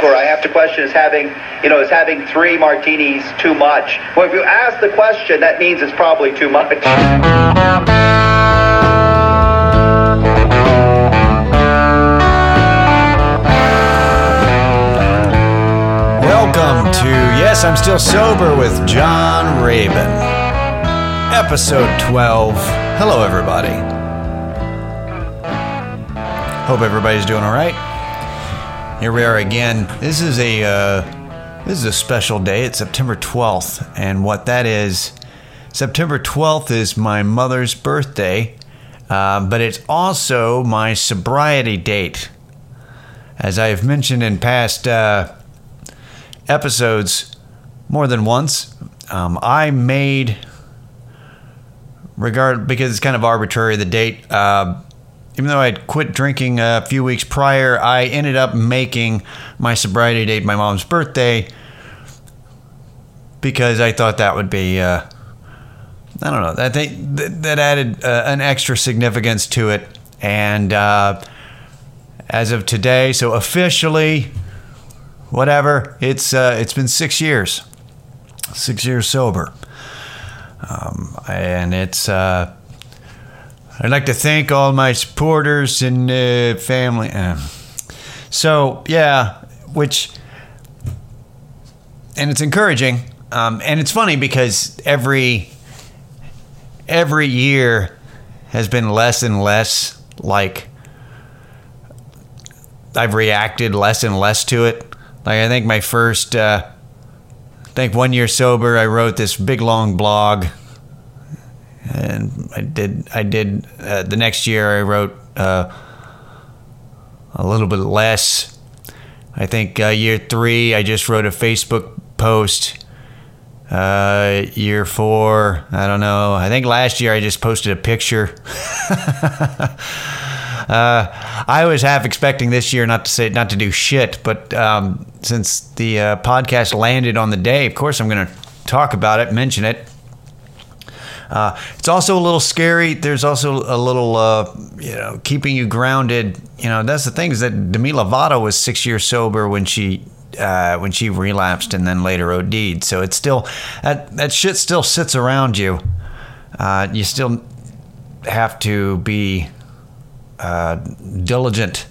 sober, I have to question, is having 3 martinis too much? Well, if you ask the question, that means it's probably too much. Welcome to Yes, I'm Still Sober with John Rabin. Episode 12. Hello, everybody. Hope everybody's doing all right. Here we are again. This is a special day. It's September 12th, and what that is, September 12th is my mother's birthday, but it's also my sobriety date. As I've mentioned in past episodes more than once, I made, because it's kind of arbitrary, the date, even though I'd quit drinking a few weeks prior, I ended up making my sobriety date my mom's birthday because I thought that would be, I don't know, I think that added an extra significance to it. And as of today, so officially, whatever, it's been 6 years. 6 years sober. And it's... I'd like to thank all my supporters and family. So, yeah, and it's encouraging. And it's funny because every year has been less and less like I've reacted less and less to it. Like, I think my first, 1 year sober, I wrote this big long blog. And I did. The next year, I wrote a little bit less. I think year 3, I just wrote a Facebook post. Year 4, I don't know. I think last year I just posted a picture. I was half expecting this year not to do shit, but since the podcast landed on the day, of course I'm going to talk about it, mention it. It's also a little scary. There's also a little, keeping you grounded. That's the thing, is that Demi Lovato was 6 years sober when she relapsed and then later OD'd. So it's still, that shit still sits around you. You still have to be diligent,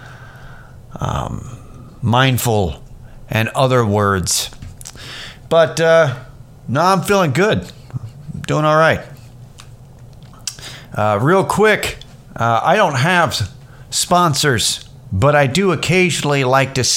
mindful, and other words. But no, I'm feeling good. Doing all right. Real quick, I don't have sponsors, but I do occasionally like to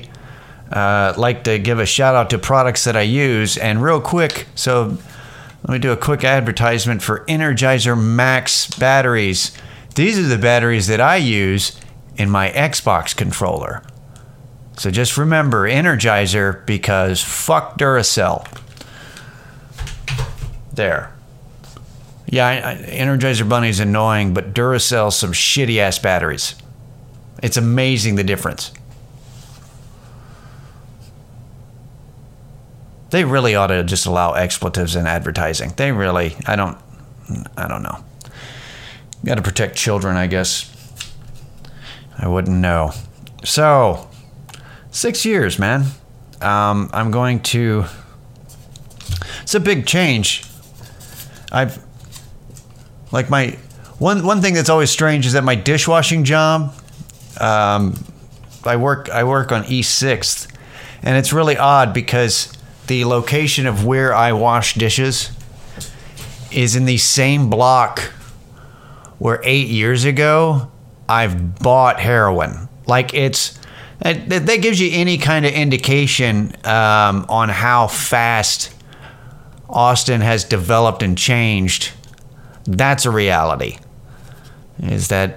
give a shout out to products that I use. And real quick, so let me do a quick advertisement for Energizer Max batteries. These are the batteries that I use in my Xbox controller. So just remember Energizer, because fuck Duracell. There. Yeah, Energizer Bunny's annoying, but Duracell's some shitty-ass batteries. It's amazing the difference. They really ought to just allow expletives in advertising. They really, I don't know. Got to protect children, I guess. I wouldn't know. So, 6 years, man. I'm going to... It's a big change. One thing that's always strange is that my dishwashing job, I work on East 6th, and it's really odd because the location of where I wash dishes is in the same block where 8 years ago I've bought heroin. Like, that gives you any kind of indication on how fast Austin has developed and changed. That's a reality. Is that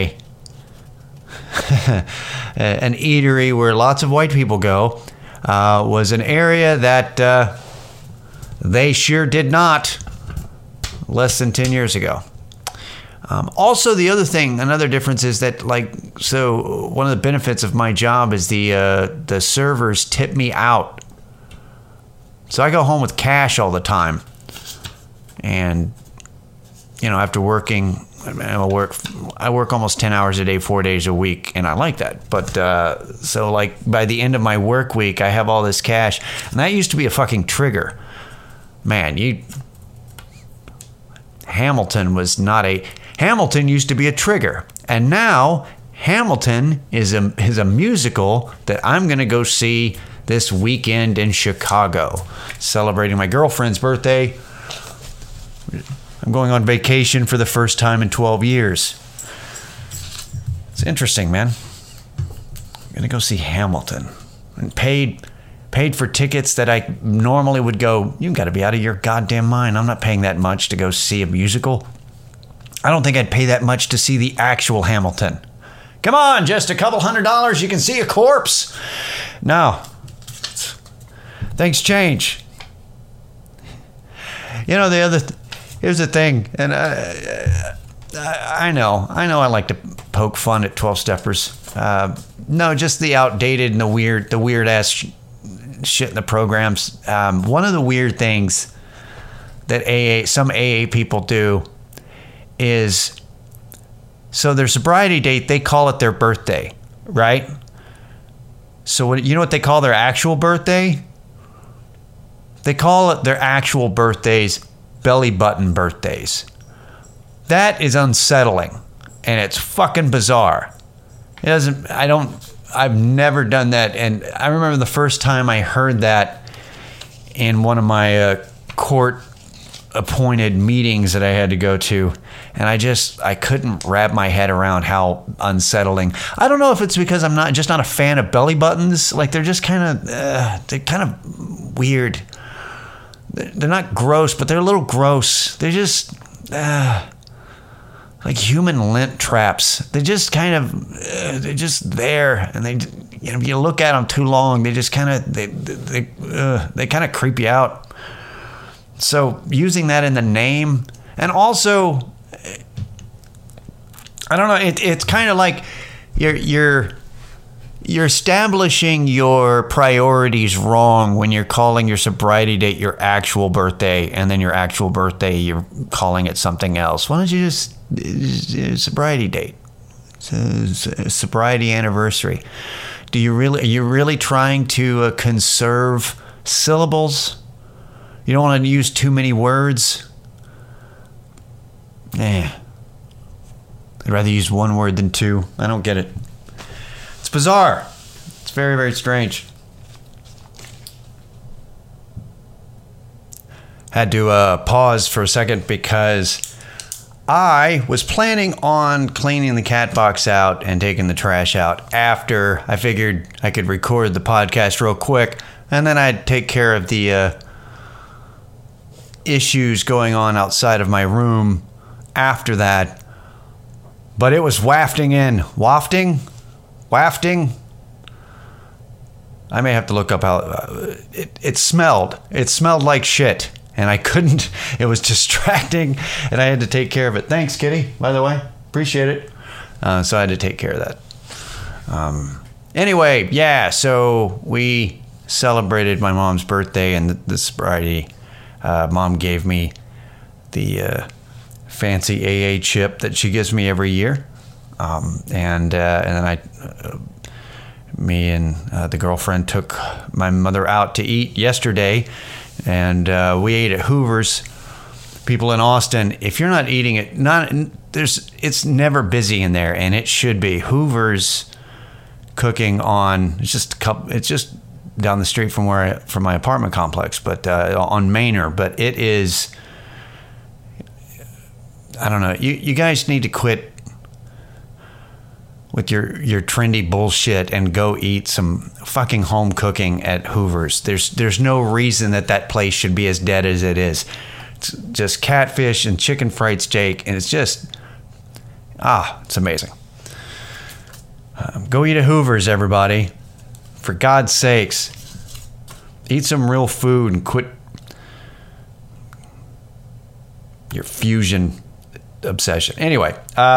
an eatery where lots of white people go was an area that they sure did not less than 10 years ago. Also, another difference is that, so one of the benefits of my job is the servers tip me out. So I go home with cash all the time. And, after working I work almost 10 hours a day, 4 days a week, and I like that. But so like by the end of my work week, I have all this cash, and that used to be a fucking trigger. Man, Hamilton used to be a trigger, and now Hamilton is a musical that I'm going to go see this weekend in Chicago, celebrating my girlfriend's birthday. I'm going on vacation for the first time in 12 years. It's interesting, man. I'm going to go see Hamilton, and paid for tickets that I normally would go, you got to be out of your goddamn mind. I'm not paying that much to go see a musical. I don't think I'd pay that much to see the actual Hamilton. Come on, just a couple $100, you can see a corpse. No. Things change. You know, here's the thing, and I know I like to poke fun at 12-steppers. No, just the outdated and the weird ass shit in the programs. One of the weird things that some AA people do is, so their sobriety date, they call it their birthday, right? So you know what they call their actual birthday? They call it their actual birthdays belly button birthdays. That is unsettling, and it's fucking bizarre. I've never done that, and I remember the first time I heard that in one of my court-appointed meetings that I had to go to, and I couldn't wrap my head around how unsettling. I don't know if it's because I'm not a fan of belly buttons. Like, they're just kind of weird. They're not gross, but they're a little gross. They're just like human lint traps. They're just they're just there, and if you look at them too long, they just kind of they kind of creep you out. So using that in the name, and also, I don't know. It's kind of like you're establishing your priorities wrong when you're calling your sobriety date your actual birthday, and then your actual birthday you're calling it something else. Why don't you just sobriety date? It's a sobriety anniversary. Are you really trying to conserve syllables? You don't want to use too many words? I'd rather use one word than two. I don't get it. It's bizarre. It's very, very strange. Had to pause for a second because I was planning on cleaning the cat box out and taking the trash out after I figured I could record the podcast real quick, and then I'd take care of the issues going on outside of my room after that. But it was wafting in. Wafting? I may have to look up how it smelled. It smelled like shit, and I couldn't. It was distracting, and I had to take care of it. Thanks, Kitty, by the way. Appreciate it. So I had to take care of that. Anyway, yeah, so we celebrated my mom's birthday and the sobriety. Mom gave me the fancy AA chip that she gives me every year. And then me and the girlfriend took my mother out to eat yesterday, and we ate at Hoover's. People in Austin, if you're not eating it, it's never busy in there, and it should be. Hoover's cooking it's just down the street from my apartment complex, but on Manor. But it is, I don't know. You guys need to quit with your trendy bullshit and go eat some fucking home cooking at Hoover's. There's no reason that place should be as dead as it is. It's just catfish and chicken fried steak, and it's just, it's amazing. Go eat at Hoover's, everybody. For God's sakes, eat some real food and quit your fusion obsession. Anyway,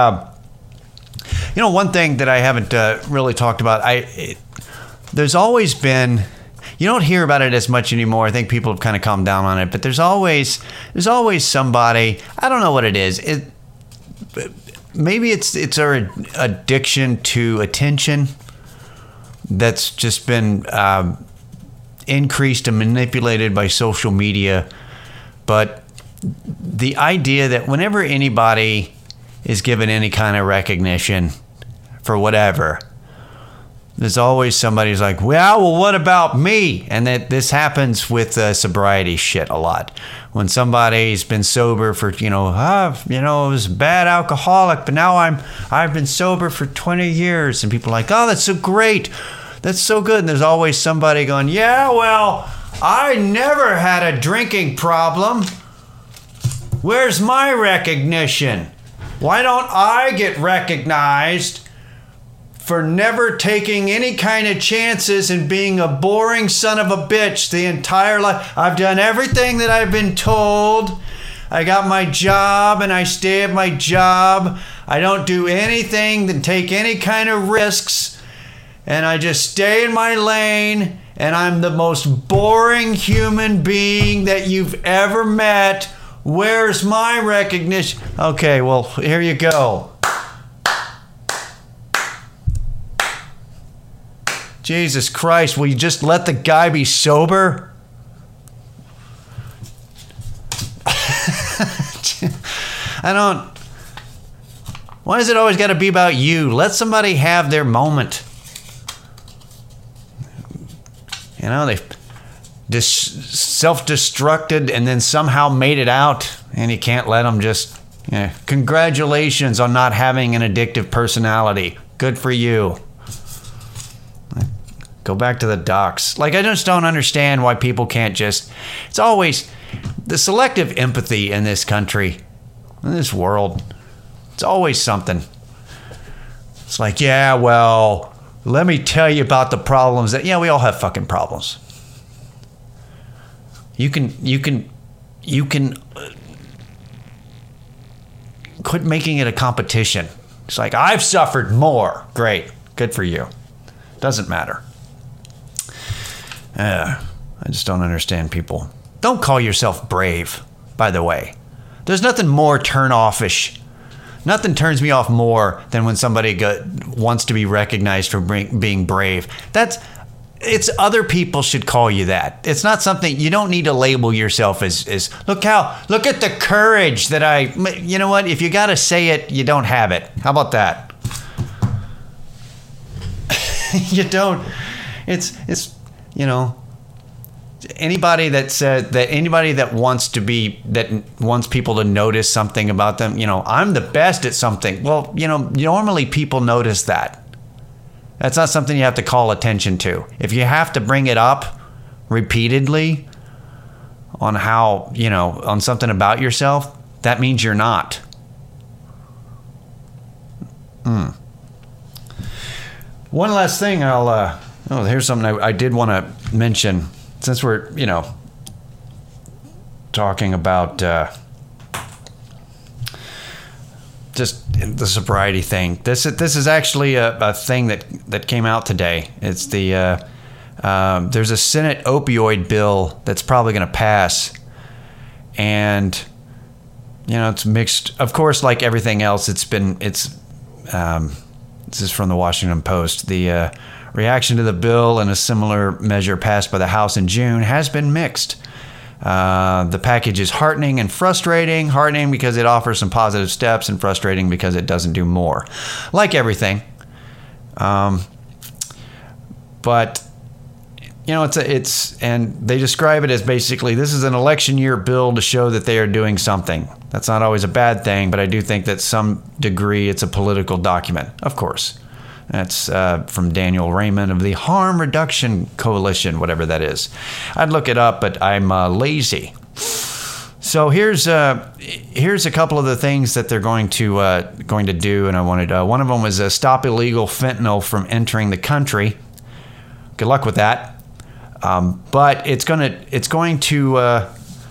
one thing that I haven't really talked about, there's always been, you don't hear about it as much anymore. I think people have kind of calmed down on it, but there's always somebody, I don't know what it is. maybe it's our addiction to attention that's just been increased and manipulated by social media. But the idea that whenever anybody is given any kind of recognition for whatever, there's always somebody who's like, well, what about me? And that this happens with sobriety shit a lot. When somebody's been sober for, I was a bad alcoholic, but now I've been sober for 20 years. And people are like, oh, that's so great. That's so good. And there's always somebody going, yeah, well, I never had a drinking problem. Where's my recognition? Why don't I get recognized for never taking any kind of chances and being a boring son of a bitch the entire life? I've done everything that I've been told. I got my job and I stay at my job. I don't do anything and take any kind of risks. And I just stay in my lane. And I'm the most boring human being that you've ever met. Where's my recognition? Okay, well, here you go. Jesus Christ, will you just let the guy be sober? Why does it always got to be about you? Let somebody have their moment. They self-destructed and then somehow made it out, and you can't let them just, congratulations on not having an addictive personality. Good for you. Go back to the docks. I just don't understand why people can't just... It's always the selective empathy in this country, in this world. It's always something. It's like, yeah, well, let me tell you about the problems that... Yeah, we all have fucking problems. You can quit making it a competition. It's like, I've suffered more. Great. Good for you. Doesn't matter. I just don't understand people. Don't call yourself brave, by the way. There's nothing more turn-offish. Nothing turns me off more than when somebody wants to be recognized for being brave. It's other people should call you that. It's not something, you don't need to label yourself as look at the courage that you know what? If you got to say it, you don't have it. How about that? You don't. It's anybody that said that, anybody that wants people to notice something about them, I'm the best at something. Well, normally people notice that. That's not something you have to call attention to. If you have to bring it up repeatedly on how, on something about yourself, that means you're not. One last thing here's something I did want to mention, since we're, talking about just the sobriety thing. This is actually a thing that came out today. It's there's a Senate opioid bill that's probably going to pass, and it's mixed. Of course, like everything else, this is from the Washington Post. The reaction to the bill and a similar measure passed by the House in June has been mixed. The package is heartening and frustrating. Heartening because it offers some positive steps, and frustrating because it doesn't do more. Like everything. But it's and they describe it as basically, this is an election year bill to show that they are doing something. That's not always a bad thing, but I do think that some degree it's a political document, of course. That's from Daniel Raymond of the Harm Reduction Coalition, whatever that is. I'd look it up, but I'm lazy. So here's a couple of the things that they're going to do, and I wanted one of them was stop illegal fentanyl from entering the country. Good luck with that. But it's going to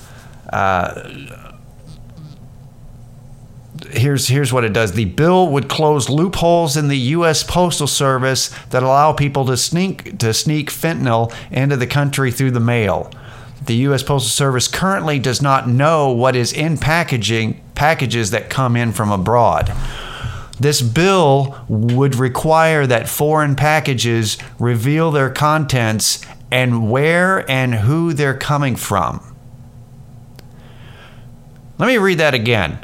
Here's what it does. The bill would close loopholes in the U.S. Postal Service that allow people to sneak fentanyl into the country through the mail. The U.S. Postal Service currently does not know what is in packaging packages that come in from abroad. This bill would require that foreign packages reveal their contents and where and who they're coming from. Let me read that again.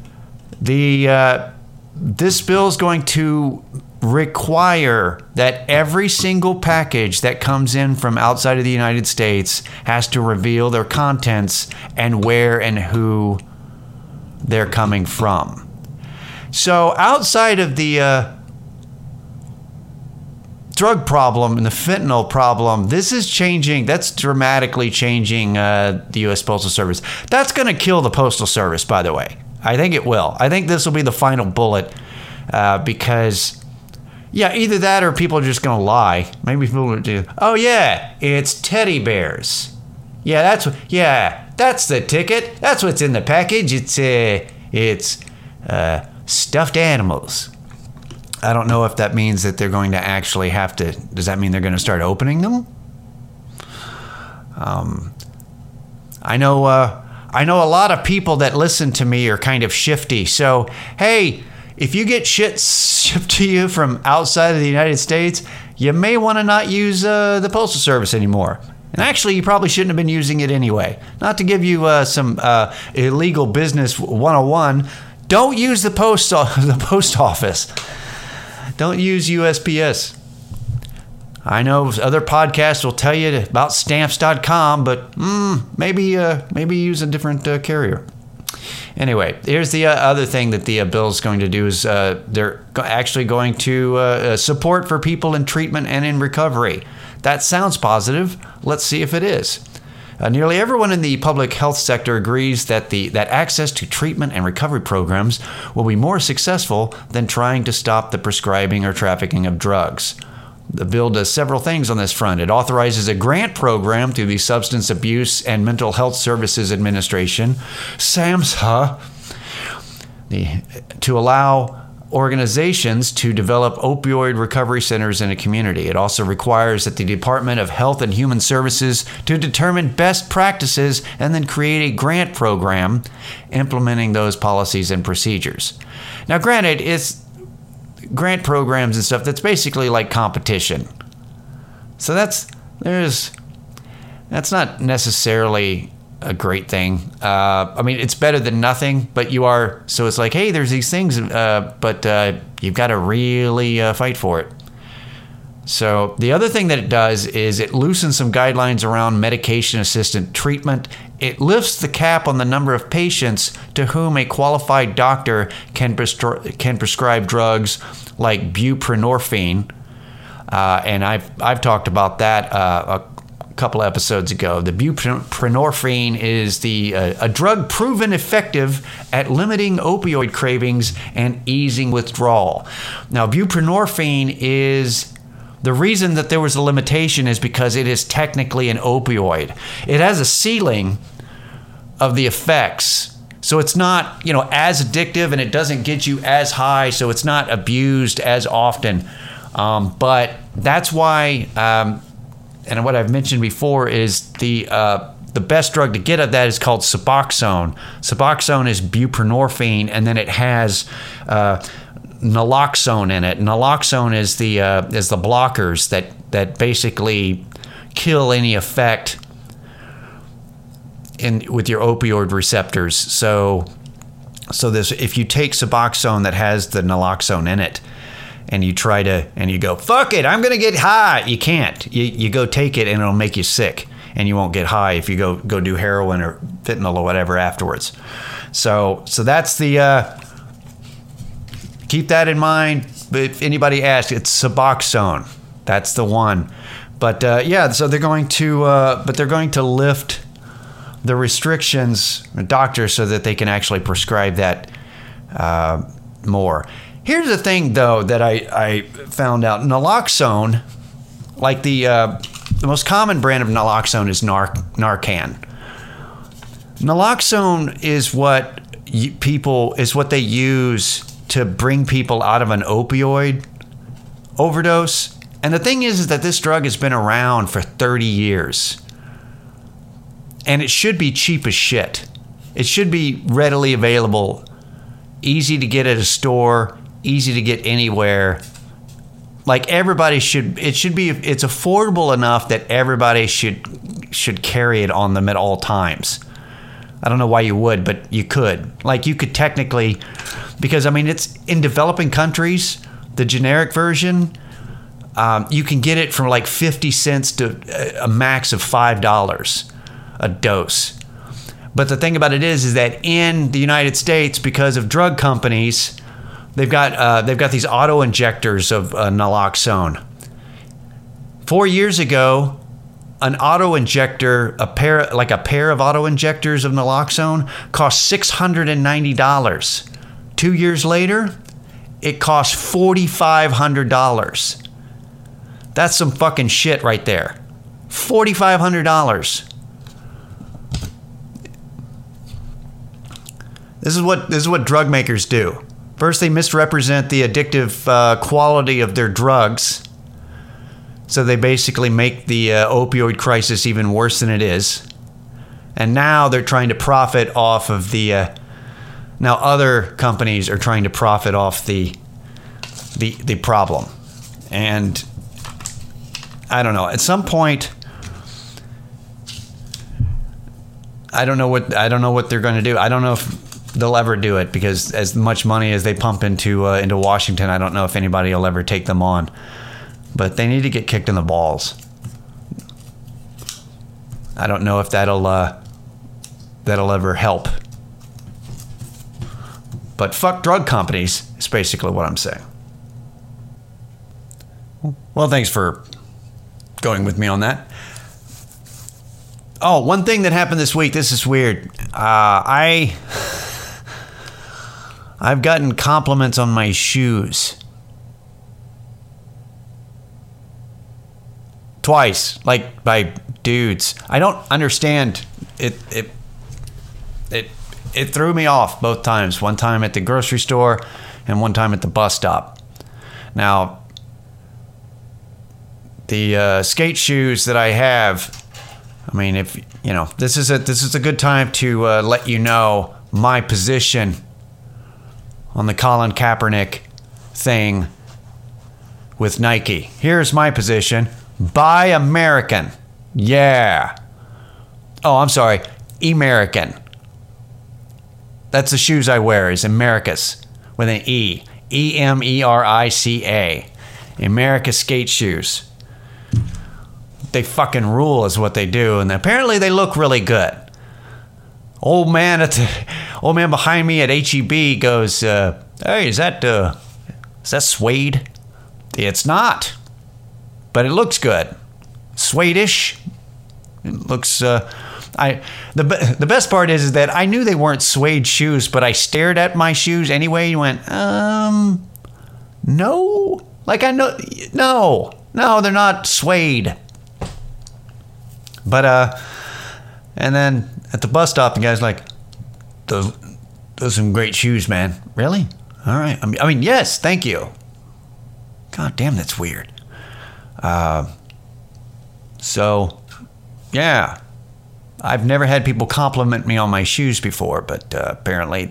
This bill is going to require that every single package that comes in from outside of the United States has to reveal their contents and where and who they're coming from. So outside of the drug problem and the fentanyl problem, this is changing. That's dramatically changing the U.S. Postal Service. That's going to kill the Postal Service, by the way. I think it will. I think this will be the final bullet because, yeah, either that or people are just going to lie. Maybe people will do, oh, yeah, it's teddy bears. Yeah, that's the ticket. That's what's in the package. It's stuffed animals. I don't know if that means that they're going to actually have to. Does that mean they're going to start opening them? I know a lot of people that listen to me are kind of shifty. So, hey, if you get shit shipped to you from outside of the United States, you may want to not use the Postal Service anymore. And actually, you probably shouldn't have been using it anyway. Not to give you some illegal business 101. Don't use the post office. Don't use USPS. I know other podcasts will tell you about stamps.com, but maybe use a different carrier. Anyway, here's the other thing that the bill is going to do is they're actually going to support for people in treatment and in recovery. That sounds positive. Let's see if it is. Nearly everyone in the public health sector agrees that access to treatment and recovery programs will be more successful than trying to stop the prescribing or trafficking of drugs. The bill does several things on this front. It authorizes a grant program through the Substance Abuse and Mental Health Services Administration, SAMHSA, to allow organizations to develop opioid recovery centers in a community. It also requires that the Department of Health and Human Services to determine best practices and then create a grant program implementing those policies and procedures. Now, granted, it's grant programs and stuff, that's basically like competition. So that's not necessarily a great thing. I mean, it's better than nothing, but so it's like, hey, there's these things, but you've got to really fight for it. So the other thing that it does is it loosens some guidelines around medication-assisted treatment. It lifts the cap on the number of patients to whom a qualified doctor can prescribe drugs like buprenorphine, and I've talked about that a couple episodes ago. The buprenorphine is a drug proven effective at limiting opioid cravings and easing withdrawal. Now, buprenorphine is the reason that there was a limitation is because it is technically an opioid. It has a ceiling of the effects, so it's not as addictive, and it doesn't get you as high, so it's not abused as often. But that's why. And what I've mentioned before is the best drug to get at that is called Suboxone. Suboxone is buprenorphine, and then it has naloxone in it. Naloxone is the blockers that basically kill any effect with your opioid receptors. So this, if you take Suboxone that has the naloxone in it, and you go, fuck it, I'm going to get high. You can't. You go take it and it'll make you sick. And you won't get high if you go do heroin or fentanyl or whatever afterwards. So that's keep that in mind. If anybody asks, it's Suboxone. That's the one. But so they're going to lift the restrictions, doctors, so that they can actually prescribe that more. Here's the thing, though, that I found out. Naloxone, like the most common brand of naloxone is Narcan. Naloxone is what they use to bring people out of an opioid overdose. And the thing is that this drug has been around for 30 years. And it should be cheap as shit. It should be readily available, easy to get at a store, easy to get anywhere. Like everybody should, it's affordable enough that everybody should carry it on them at all times. I don't know why you would, but you could. Like you could technically, because I mean, it's in developing countries, the generic version, you can get it from like 50 cents to a max of $5 a dose. But the thing about it is that in the United States, because of drug companies, they've got these auto injectors of naloxone. 4 years ago, an auto injector, a pair of auto injectors of naloxone cost $690. 2 years later, it costs $4,500. That's some fucking shit right there. $4,500. This is what drug makers do. First, they misrepresent the addictive quality of their drugs. So they basically make the opioid crisis even worse than it is. And now they're trying to profit off of the... now other companies are trying to profit off the problem. And I don't know. At some point, I don't know what they're going to do. I don't know if they'll ever do it, because as much money as they pump into Washington, I don't know if anybody will ever take them on. But they need to get kicked in the balls. I don't know if that'll ever help. But fuck drug companies is basically what I'm saying. Well, thanks for going with me on that. Oh, one thing that happened this week. This is weird. I've gotten compliments on my shoes. Twice, like by dudes. I don't understand it. It threw me off both times. One time at the grocery store and one time at the bus stop. Now, the skate shoes that I have, I mean, if you know, this is a good time to let you know my position on the Colin Kaepernick thing with Nike. Here's my position. Buy American. Yeah. Oh, I'm sorry. American. That's the shoes I wear, is America's with an E. EMERICA. America skate shoes. They fucking rule is what they do, and apparently they look really good. Old man behind me at HEB goes, "Hey, is that suede?" It's not, but it looks good. Suede-ish. It looks. The best part is that I knew they weren't suede shoes, but I stared at my shoes anyway. And went, no, like I know, no, they're not suede. But and then at the bus stop, the guy's like, those are some great shoes, man. Really? All right. I mean, yes, thank you. God damn, that's weird. So, yeah. I've never had people compliment me on my shoes before, but apparently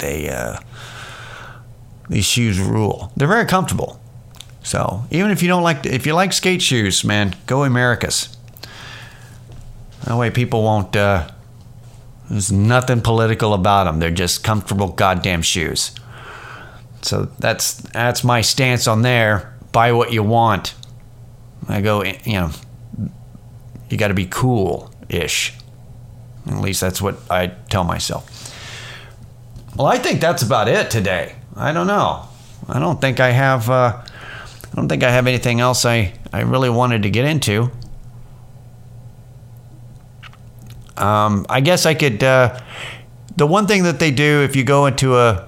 these shoes rule. They're very comfortable. So, even if you like skate shoes, man, go Americas. That way people won't, there's nothing political about them. They're just comfortable goddamn shoes. So that's my stance on there. Buy what you want. I go, you got to be cool-ish. At least that's what I tell myself. Well, I think that's about it today. I don't know. I don't think I have anything else I really wanted to get into. I guess I could. The one thing that they do if you go into an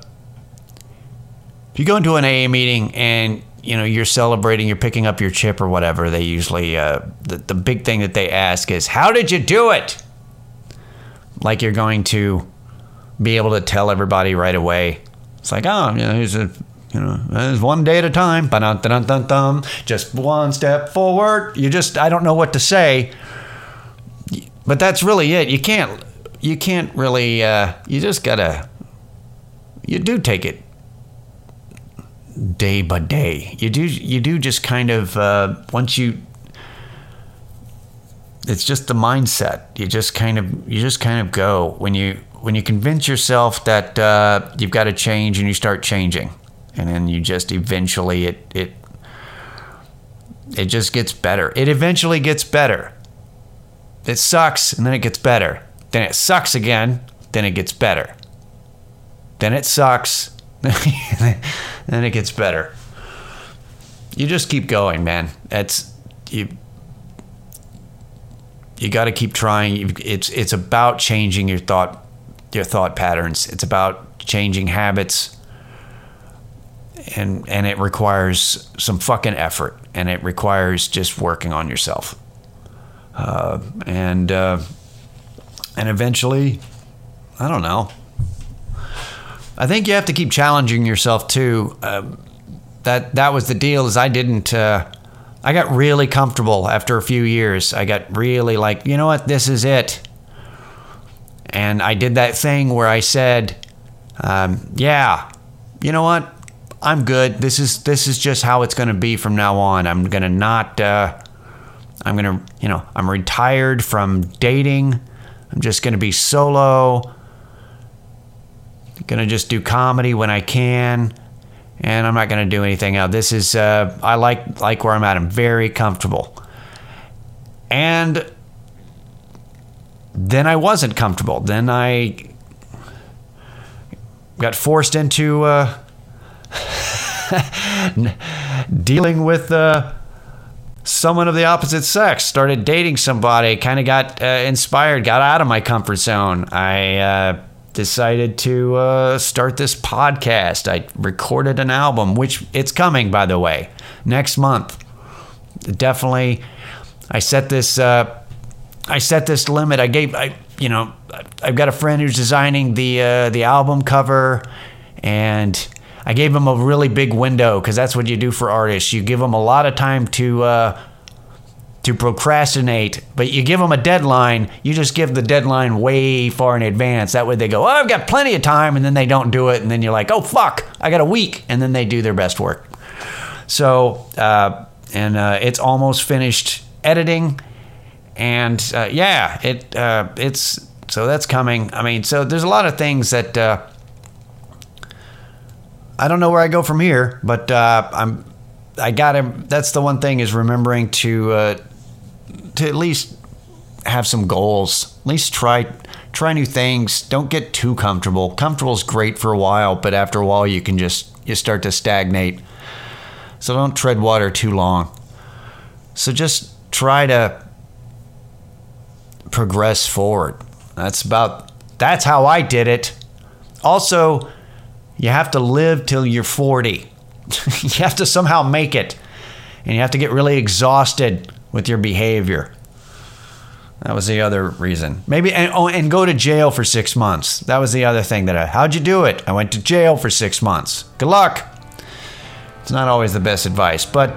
AA meeting and you're celebrating, you're picking up your chip or whatever, they usually the big thing that they ask is, how did you do it? Like you're going to be able to tell everybody right away. It's like, it's one day at a time. Just one step forward. I don't know what to say. But that's really it. You can't you can't really, you just gotta, you do take it day by day. You do just kind of, once you, it's just the mindset. You just kind of go when you convince yourself that you've got to change, and you start changing, and then you just eventually it just gets better. It eventually gets better. It sucks, and then it gets better. Then it sucks again. Then it gets better. Then it sucks. Then it gets better. You just keep going, man. You got to keep trying. It's about changing your thought patterns. It's about changing habits, and it requires some fucking effort, and it requires just working on yourself. And eventually, I don't know. I think you have to keep challenging yourself too. That was the deal. Is I didn't. I got really comfortable after a few years. I got really like, you know what, this is it. And I did that thing where I said, yeah, you know what, I'm good. This is just how it's going to be from now on. I'm going to not, I'm retired from dating. I'm just going to be solo. I'm going to just do comedy when I can. And I'm not going to do anything else. This is, I like where I'm at. I'm very comfortable. And then I wasn't comfortable. Then I got forced into dealing with someone of the opposite sex. Started dating somebody. Kind of got inspired. Got out of my comfort zone. I decided to start this podcast. I recorded an album, which it's coming, by the way, next month. Definitely, I set this limit. I've got a friend who's designing the album cover, and I gave him a really big window, because that's what you do for artists. You give them a lot of time to procrastinate, but you give them a deadline. You just give the deadline way far in advance. That way they go, oh, I've got plenty of time, and then they don't do it, and then you're like, oh, fuck, I got a week, and then they do their best work. So, it's almost finished editing, and it's so that's coming. I mean, so there's a lot of things that I don't know where I go from here, but that's the one thing, is remembering to at least have some goals. At least try new things. Don't get too comfortable. Comfortable is great for a while, but after a while you start to stagnate. So don't tread water too long. So just try to progress forward. That's how I did it. Also, you have to live till you're 40. You have to somehow make it. And you have to get really exhausted with your behavior. That was the other reason. Maybe, and go to jail for 6 months. That was the other thing how'd you do it? I went to jail for 6 months. Good luck. It's not always the best advice, but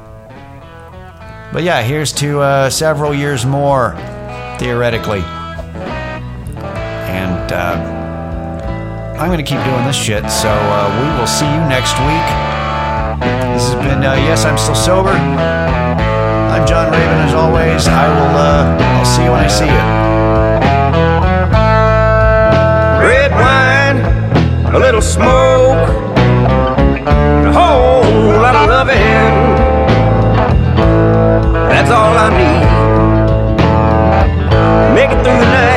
yeah, here's to several years more, theoretically. And I'm going to keep doing this shit, so we will see you next week. This has been, Yes, I'm Still Sober. I'm John Raven, as always. I'll see you when I see you. Red wine, a little smoke, a whole lot of loving. That's all I need. Make it through the night.